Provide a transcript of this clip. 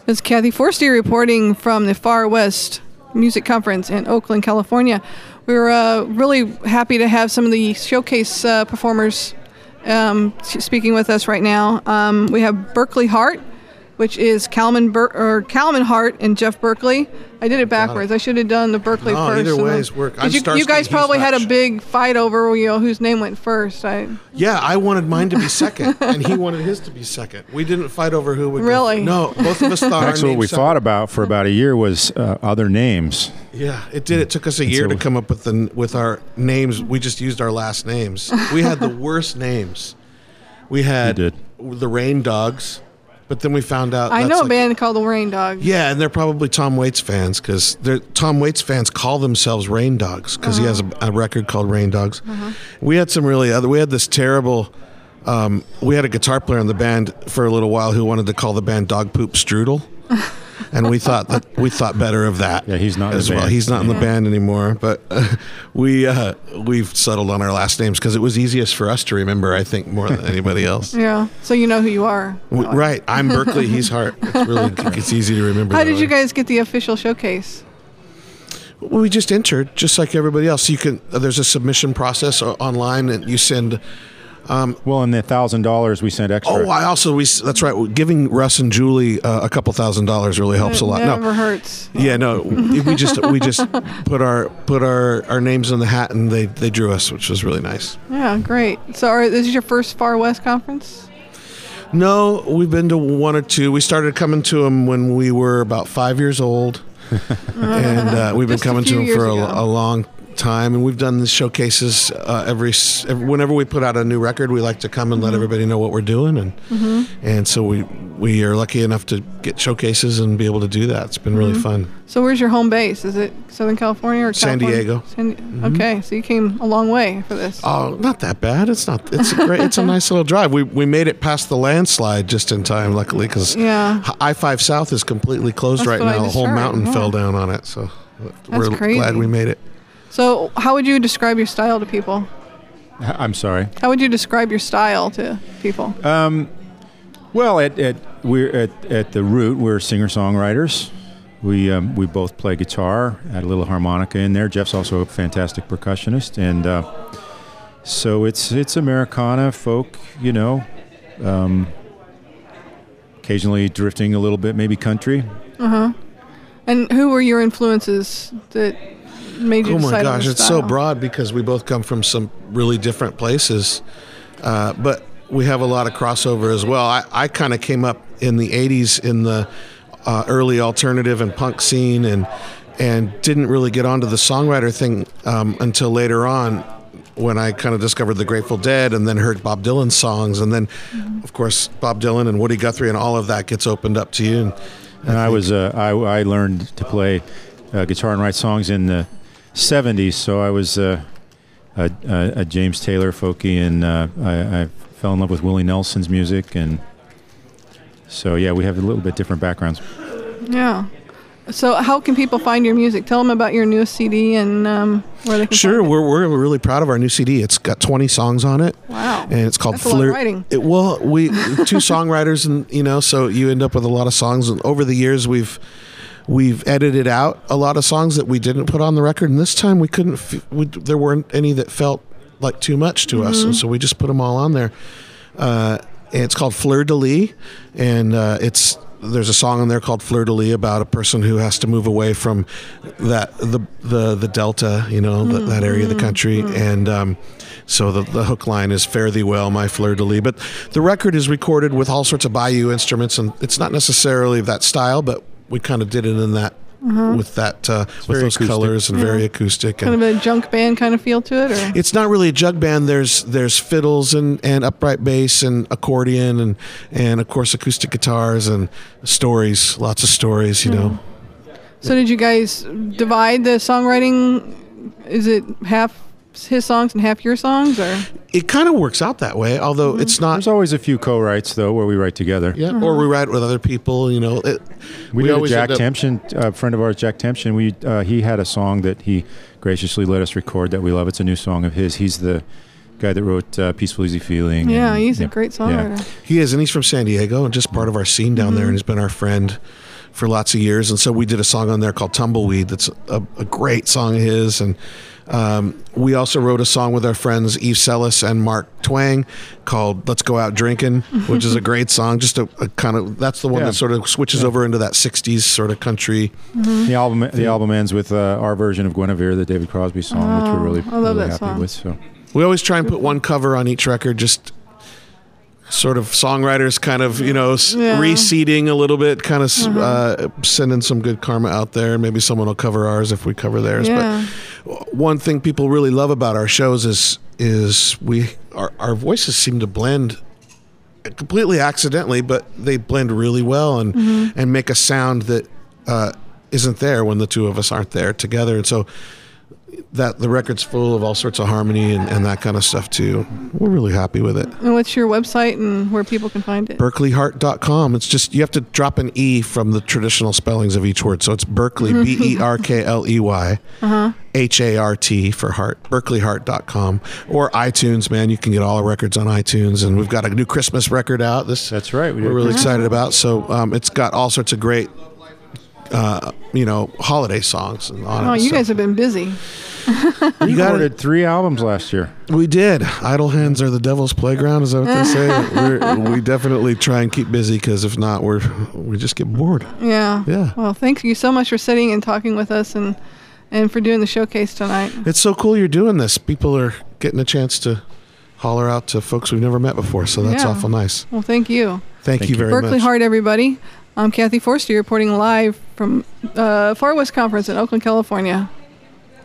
This is Kathy Forstier reporting from the Far West Music Conference in Oakland, California. We're really happy to have some of the showcase performers speaking with us right now. We have Berkeley Hart, which is Calman Hart and Jeff Berkeley. I did it backwards. I should have done the Berkeley first. Either way is work. You guys probably had a big fight over whose name went first. Yeah, I wanted mine to be second, and he wanted his to be second. We didn't fight over who would really. No, both of us thought. That's what we fought about for about a year was other names. Yeah, it did. It took us a year to come up with our names. We just used our last names. We had the worst names. We had the Rain Dogs. But then we found out. I know a band called the Rain Dogs. Yeah, and they're probably Tom Waits fans because Tom Waits fans call themselves Rain Dogs because he has a record called Rain Dogs. We had some we had this terrible. We had a guitar player in the band for a little while who wanted to call the band Dog Poop Strudel. And we thought better of that. Yeah, he's not as in the well. band. He's not in the band anymore. But we've settled on our last names because it was easiest for us to remember. I think more than anybody else. Yeah, so you know who you are. Right, I'm Berkeley. He's Hart. It's easy to remember. How did you guys get the official showcase? Well, we just entered, just like everybody else. There's a submission process online, and you send. And the $1,000 we sent extra. That's right. Giving Russ and Julie a couple $1,000 really helps a lot. Never hurts. Yeah, no. we just put our names in the hat and they drew us, which was really nice. Yeah, great. So, this is your first Far West conference? No, we've been to one or two. We started coming to them when we were about 5 years old, and we've been coming to them for a long time, and we've done the showcases whenever we put out a new record. We like to come and let everybody know what we're doing, and so we are lucky enough to get showcases and be able to do that. It's been really fun. So where's your home base? Is it Southern California or San Diego? Okay, so you came a long way for this. Oh, not that bad. It's a nice little drive. We made it past the landslide just in time, luckily, because I-5 South is completely closed right now. The whole mountain fell down on it, so we're glad we made it. So how would you describe your style to people? I'm sorry? How would you describe your style to people? Well, we're at the root, we're singer-songwriters. We both play guitar, add a little harmonica in there. Jeff's also a fantastic percussionist, and so it's Americana, folk, occasionally drifting a little bit, maybe country. And who were your influences that made you decide on the style? It's so broad because we both come from some really different places, but we have a lot of crossover as well. I kind of came up in the 80s in the early alternative and punk scene, and didn't really get onto the songwriter thing until later on, when I kind of discovered the Grateful Dead and then heard Bob Dylan's songs, and then of course Bob Dylan and Woody Guthrie and all of that gets opened up to you. And I learned to play guitar and write songs in the 70s, so I was a James Taylor folkie, and I fell in love with Willie Nelson's music, and so we have a little bit different backgrounds. Yeah. So how can people find your music? Tell them about your newest CD and where they can find it. We're really proud of our new CD. It's got 20 songs on it. Wow. And it's called That's a lot of writing. We two songwriters, and so you end up with a lot of songs. And over the years, we've edited out a lot of songs that we didn't put on the record, and this time we couldn't. There weren't any that felt like too much to us, and so we just put them all on there. And it's called Fleur de Lis, and there's a song on there called Fleur de Lis about a person who has to move away from the Delta, that area of the country, and so the hook line is "Fare thee well, my Fleur de Lis." But the record is recorded with all sorts of Bayou instruments, and it's not necessarily of that style, but we kind of did it in that with those colors and very acoustic. Kind of a junk band kind of feel to it, or? It's not really a jug band. There's fiddles and upright bass and accordion and of course acoustic guitars and stories, lots of stories, So did you guys divide the songwriting? Is it half his songs and half your songs, or? It kind of works out that way, although it's not. There's always a few co-writes though, where we write together. Yeah, or we write with other people. We did Jack Tempchin, a friend of ours, Jack Tempchin. He had a song that he graciously let us record that we love. It's a new song of his. He's the guy that wrote "Peaceful Easy Feeling." Yeah, he's a great songwriter. He is, and he's from San Diego and just part of our scene down there, and he's been our friend for lots of years. And so we did a song on there called Tumbleweed. That's a great song of his. And we also wrote a song with our friends Eve Sellis and Mark Twang called Let's Go Out Drinking, which is a great song. Just a kind of, that's the one that sort of switches over into that 60s sort of country. The album ends with our version of Guinevere, the David Crosby song, which we're really happy song. with. So we always try and put one cover on each record, just sort of songwriters kind of, reseeding a little bit, kind of sending some good karma out there. Maybe someone will cover ours if we cover theirs. Yeah. But one thing people really love about our shows is our voices seem to blend completely accidentally, but they blend really well and make a sound that isn't there when the two of us aren't there together. And so that the record's full of all sorts of harmony and that kind of stuff too. We're really happy with it. And what's your website and where people can find it? BerkeleyHeart.com. It's just, you have to drop an E from the traditional spellings of each word. So it's Berkeley, Berkley, HART for heart, BerkeleyHeart.com, or iTunes, man. You can get all our records on iTunes, and we've got a new Christmas record out. That's right. We're really excited about. So it's got all sorts of great holiday songs and on it. Oh, you guys have been busy. We recorded 3 albums last year. We did. Idle hands are the devil's playground. Is that what they say? We definitely try and keep busy, because if not, we just get bored. Yeah. Yeah. Well, thank you so much for sitting and talking with us and for doing the showcase tonight. It's so cool you're doing this. People are getting a chance to holler out to folks we've never met before, so that's awful nice. Well, thank you. Thank you very much. Berkeley Heart, everybody. I'm Kathy Forster, reporting live from Far West Conference in Oakland, California.